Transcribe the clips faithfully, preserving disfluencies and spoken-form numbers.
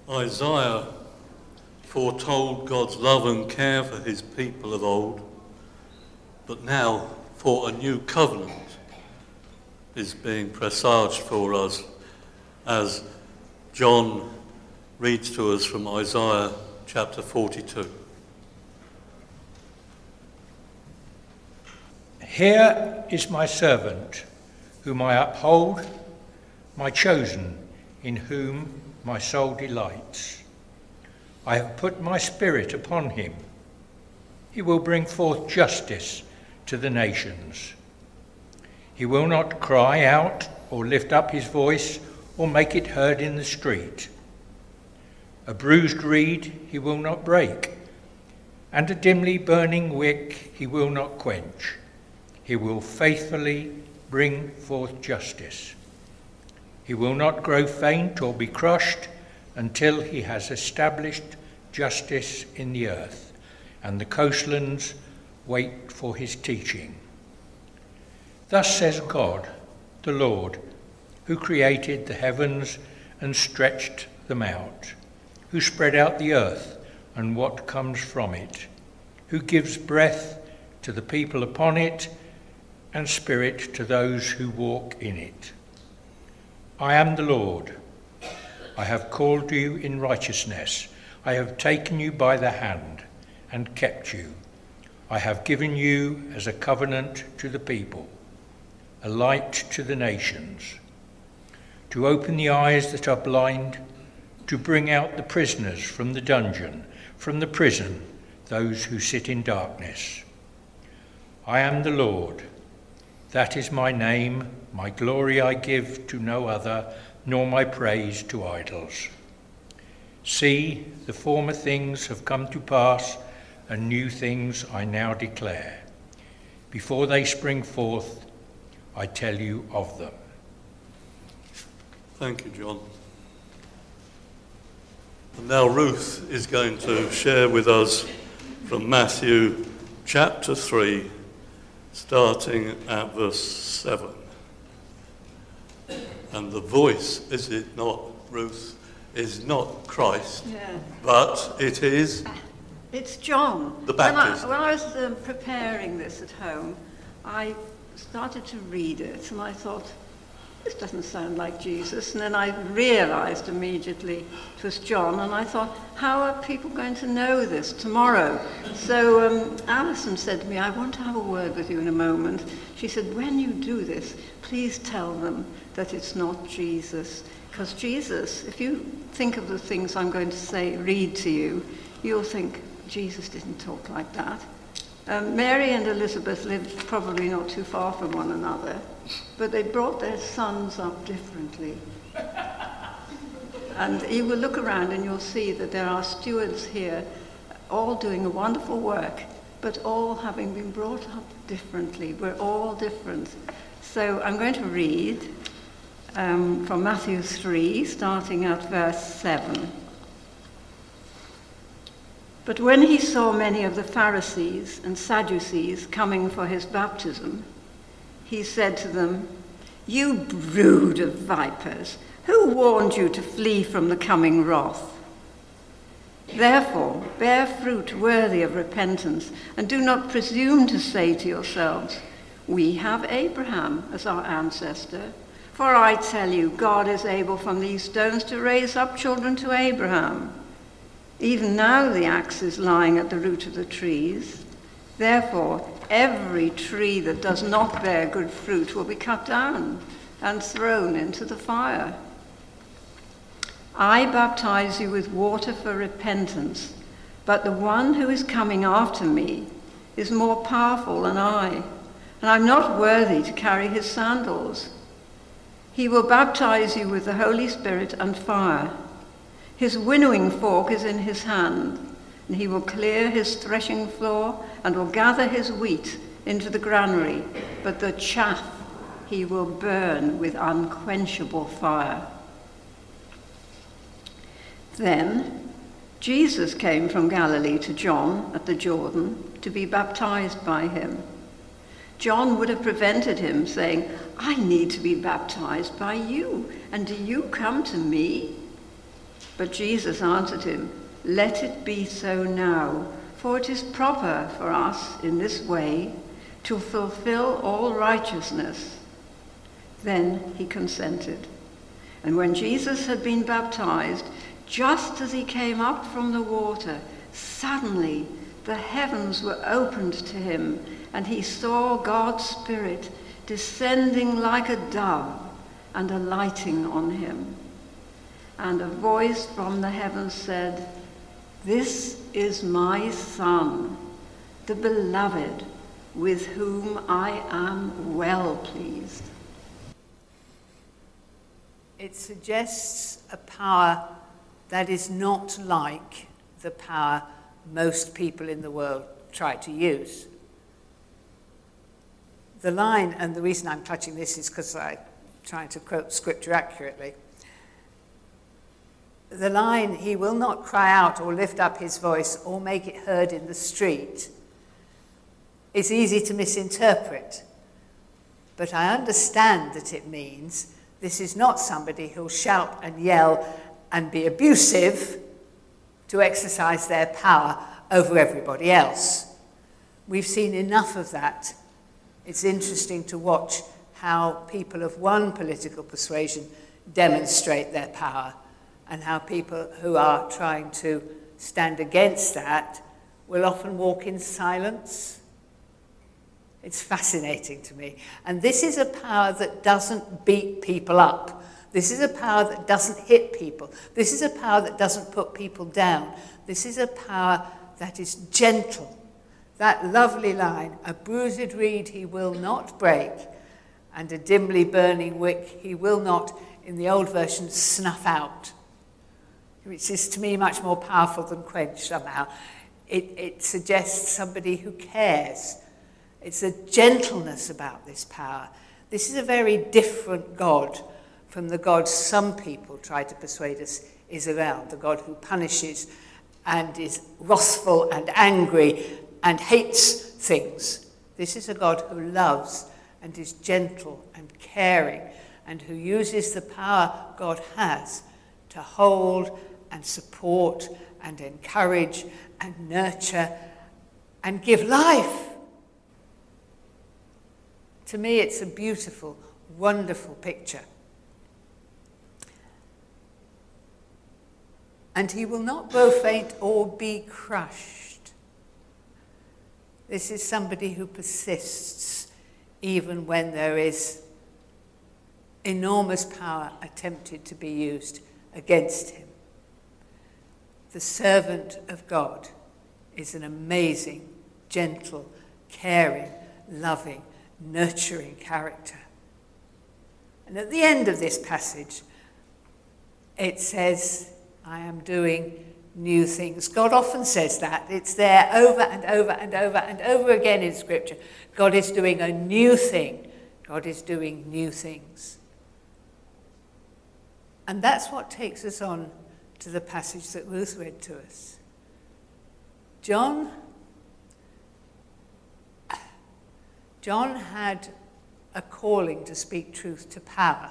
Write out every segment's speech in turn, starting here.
Isaiah foretold God's love and care for his people of old, but now for a new covenant is being presaged for us as John reads to us from Isaiah chapter forty-two. Here is my servant, whom I uphold, my chosen, in whom my soul delights. I have put my spirit upon him. He will bring forth justice to the nations. He will not cry out or lift up his voice or make it heard in the street. A bruised reed he will not break, and a dimly burning wick he will not quench. He will faithfully bring forth justice. He will not grow faint or be crushed until he has established justice in the earth, and the coastlands wait for his teaching. Thus says God, the Lord, who created the heavens and stretched them out, who spread out the earth and what comes from it, who gives breath to the people upon it and spirit to those who walk in it. I am the Lord. I have called you in righteousness. I have taken you by the hand and kept you. I have given you as a covenant to the people, a light to the nations, to open the eyes that are blind, to bring out the prisoners from the dungeon, from the prison, those who sit in darkness. I am the Lord. That is my name. My glory I give to no other, nor my praise to idols. See, the former things have come to pass, and new things I now declare. Before they spring forth, I tell you of them. Thank you, John. And now Ruth is going to share with us from Matthew chapter three, starting at verse seven. And the voice, is it not, Ruth, is not Christ, yeah. but it is... It's John. The Baptist. When I, when I was um, preparing this at home, I started to read it, and I thought, this doesn't sound like Jesus. And then I realized immediately it was John, and I thought, how are people going to know this tomorrow? So um, Alison said to me, I want to have a word with you in a moment. She said, when you do this, please tell them that it's not Jesus. Because Jesus, if you think of the things I'm going to say, read to you, you'll think, Jesus didn't talk like that. Um, Mary and Elizabeth lived probably not too far from one another, but they brought their sons up differently. And you will look around and you'll see that there are stewards here, all doing a wonderful work, but all having been brought up differently. We're all different. So I'm going to read um, from Matthew three, starting at verse seven. But when he saw many of the Pharisees and Sadducees coming for his baptism, he said to them, "You brood of vipers, who warned you to flee from the coming wrath? Therefore, bear fruit worthy of repentance, and do not presume to say to yourselves, 'We have Abraham as our ancestor.' For I tell you, God is able from these stones to raise up children to Abraham. Even now the axe is lying at the root of the trees. Therefore, every tree that does not bear good fruit will be cut down and thrown into the fire. I baptize you with water for repentance, but the one who is coming after me is more powerful than I, and I'm not worthy to carry his sandals. He will baptize you with the Holy Spirit and fire. His winnowing fork is in his hand, and he will clear his threshing floor and will gather his wheat into the granary, but the chaff he will burn with unquenchable fire." Then Jesus came from Galilee to John at the Jordan to be baptized by him. John would have prevented him, saying, "I need to be baptized by you, and do you come to me?" But Jesus answered him, "Let it be so now, for it is proper for us in this way to fulfill all righteousness." Then he consented. And when Jesus had been baptized, just as he came up from the water, suddenly the heavens were opened to him, and he saw God's Spirit descending like a dove and alighting on him. And a voice from the heavens said, "This is my Son, the beloved, with whom I am well pleased." It suggests a power that is not like the power most people in the world try to use. The line, and the reason I'm touching this is because I'm trying to quote scripture accurately. The line, "He will not cry out or lift up his voice or make it heard in the street," is easy to misinterpret. But I understand that it means this is not somebody who'll shout and yell and be abusive to exercise their power over everybody else. We've seen enough of that. It's interesting to watch how people of one political persuasion demonstrate their power, and how people who are trying to stand against that will often walk in silence. It's fascinating to me. And this is a power that doesn't beat people up. This is a power that doesn't hit people. This is a power that doesn't put people down. This is a power that is gentle. That lovely line, "A bruised reed he will not break, and a dimly burning wick he will not," in the old version, "snuff out," which is to me much more powerful than quench somehow. It, it suggests somebody who cares. It's a gentleness about this power. This is a very different God from the God some people try to persuade us is around, the God who punishes and is wrathful and angry and hates things. This is a God who loves and is gentle and caring, and who uses the power God has to hold and support and encourage and nurture and give life. To me, it's a beautiful, wonderful picture. And he will not grow faint or be crushed. This is somebody who persists even when there is enormous power attempted to be used against him. The servant of God is an amazing, gentle, caring, loving, nurturing character. And at the end of this passage, it says, "I am doing new things." God often says that. It's there over and over and over and over again in Scripture. God is doing a new thing. God is doing new things. And that's what takes us on to the passage that Ruth read to us. John, John had a calling to speak truth to power,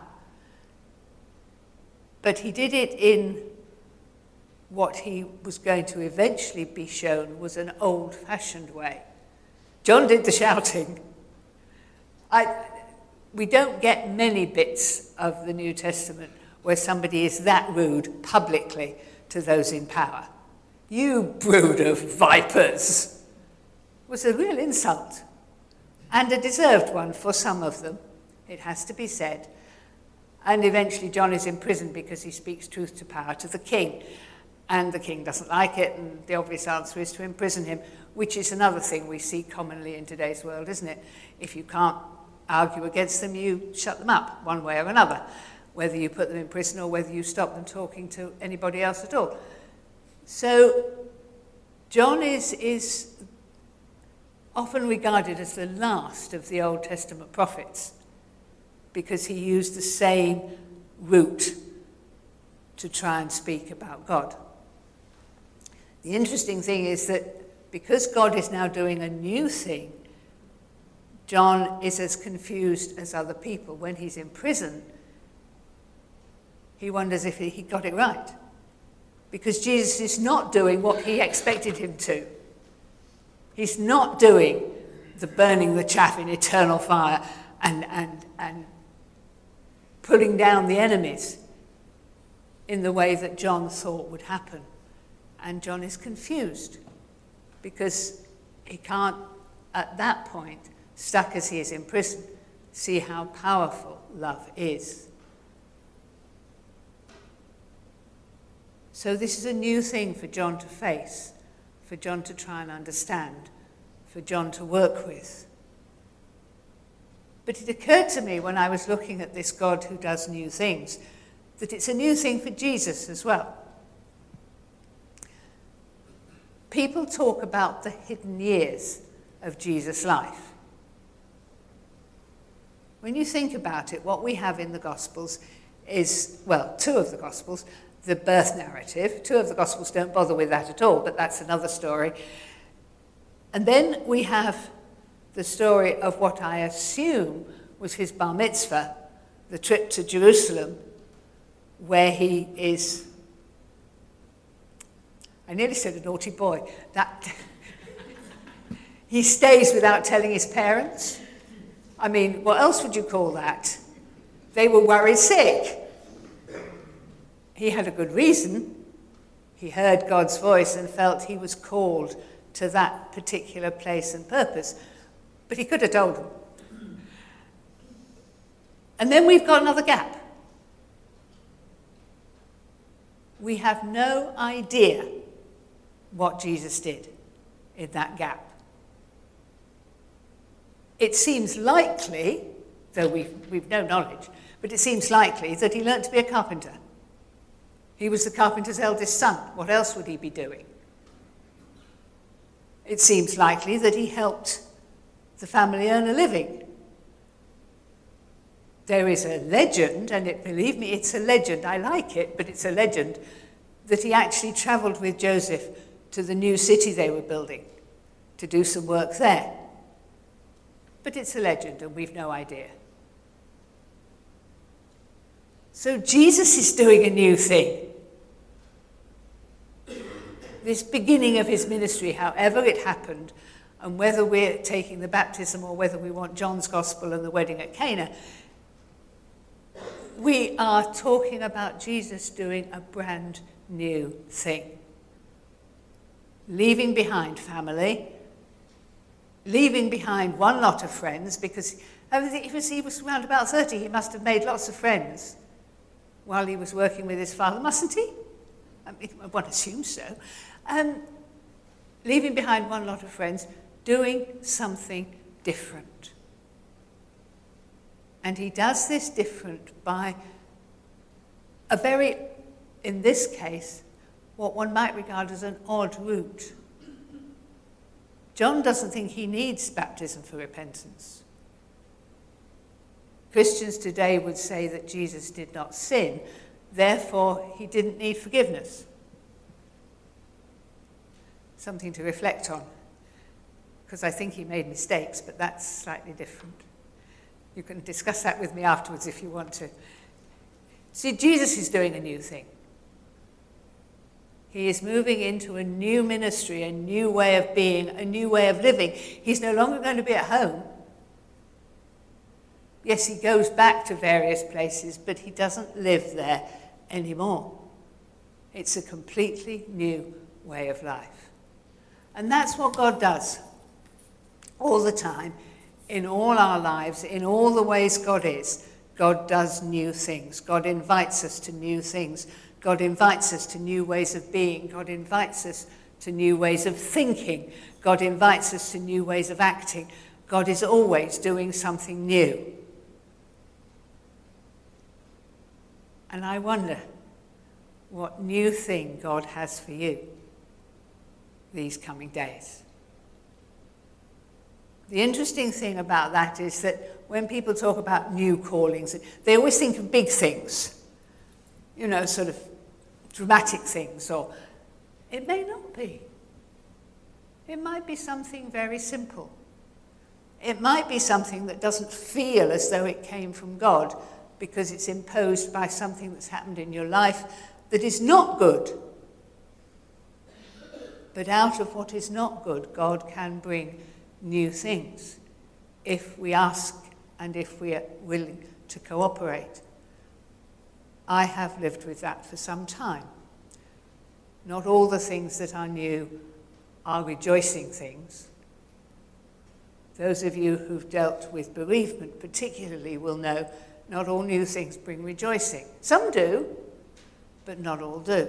but he did it in what he was going to eventually be shown was an old-fashioned way. John did the shouting. I, we don't get many bits of the New Testament where somebody is that rude publicly to those in power. "You brood of vipers," was a real insult, and a deserved one for some of them, it has to be said. And eventually John is imprisoned because he speaks truth to power to the king. And the king doesn't like it, and the obvious answer is to imprison him, which is another thing we see commonly in today's world, isn't it? If you can't argue against them, you shut them up one way or another, whether you put them in prison or whether you stop them talking to anybody else at all. So John is, is often regarded as the last of the Old Testament prophets because he used the same route to try and speak about God. The interesting thing is that because God is now doing a new thing, John is as confused as other people. When he's in prison, he wonders if he got it right. because Jesus is not doing what he expected him to. He's not doing the burning the chaff in eternal fire and, and, and pulling down the enemies in the way that John thought would happen. And John is confused because he can't, at that point, stuck as he is in prison, see how powerful love is. So this is a new thing for John to face, for John to try and understand, for John to work with. But it occurred to me when I was looking at this God who does new things, that it's a new thing for Jesus as well. People talk about the hidden years of Jesus' life. When you think about it, what we have in the Gospels is, well, two of the Gospels, the birth narrative. Two of the Gospels don't bother with that at all, but that's another story. And then we have the story of what I assume was his bar mitzvah, the trip to Jerusalem, where he is, I nearly said a naughty boy, that he stays without telling his parents. I mean, what else would you call that? They were worried sick. He had a good reason. He heard God's voice and felt he was called to that particular place and purpose. But he could have told them. And then we've got another gap. We have no idea what Jesus did in that gap. It seems likely, though we've, we've no knowledge, but it seems likely that he learnt to be a carpenter. He was the carpenter's eldest son. What else would he be doing? It seems likely that he helped the family earn a living. There is a legend, and it, believe me, it's a legend. I like it, but it's a legend, that he actually travelled with Joseph to the new city they were building to do some work there. But it's a legend, and we've no idea. So Jesus is doing a new thing. This beginning of his ministry, however it happened, and whether we're taking the baptism or whether we want John's gospel and the wedding at Cana, we are talking about Jesus doing a brand new thing. Leaving behind family, leaving behind one lot of friends, because he was, he was around about thirty, he must have made lots of friends while he was working with his father, mustn't he? I mean, one assumes so. Um, leaving behind one lot of friends, doing something different. And he does this different by a very, in this case, what one might regard as an odd route. John doesn't think he needs baptism for repentance. Christians today would say that Jesus did not sin, therefore he didn't need forgiveness. Something to reflect on, because I think he made mistakes, but that's slightly different. You can discuss that with me afterwards if you want to. See, Jesus is doing a new thing. He is moving into a new ministry, a new way of being, a new way of living. He's no longer going to be at home. Yes, he goes back to various places, but he doesn't live there anymore. It's a completely new way of life. And that's what God does all the time, in all our lives, in all the ways God is. God does new things. God invites us to new things. God invites us to new ways of being. God invites us to new ways of thinking. God invites us to new ways of acting. God is always doing something new. And I wonder what new thing God has for you these coming days. The interesting thing about that is that when people talk about new callings, they always think of big things, you know, sort of dramatic things, or it may not be. It might be something very simple. It might be something that doesn't feel as though it came from God because it's imposed by something that's happened in your life that is not good. But out of what is not good, God can bring new things if we ask and if we are willing to cooperate. I have lived with that for some time. Not all the things that are new are rejoicing things. Those of you who've dealt with bereavement particularly will know not all new things bring rejoicing. Some do, but not all do.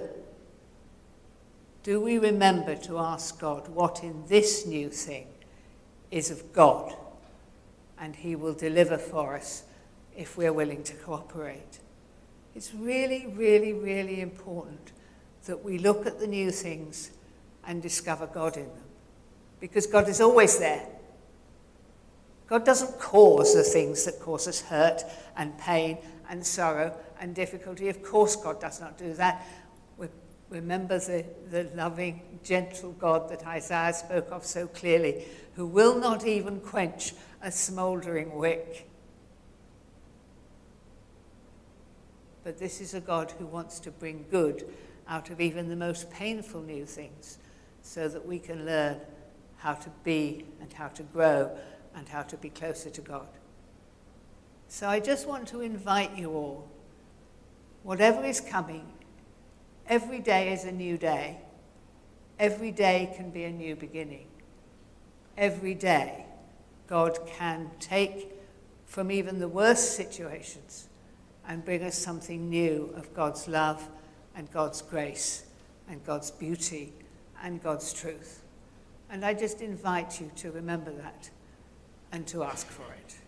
Do we remember to ask God what in this new thing is of God, and he will deliver for us if we're willing to cooperate? It's really, really, really important that we look at the new things and discover God in them, because God is always there. God doesn't cause the things that cause us hurt and pain and sorrow and difficulty. Of course God does not do that. We remember the, the loving, gentle God that Isaiah spoke of so clearly, who will not even quench a smouldering wick. But this is a God who wants to bring good out of even the most painful new things, so that we can learn how to be and how to grow and how to be closer to God. So I just want to invite you all, whatever is coming, every day is a new day. Every day can be a new beginning. Every day, God can take from even the worst situations and bring us something new of God's love and God's grace and God's beauty and God's truth. And I just invite you to remember that and to ask for it.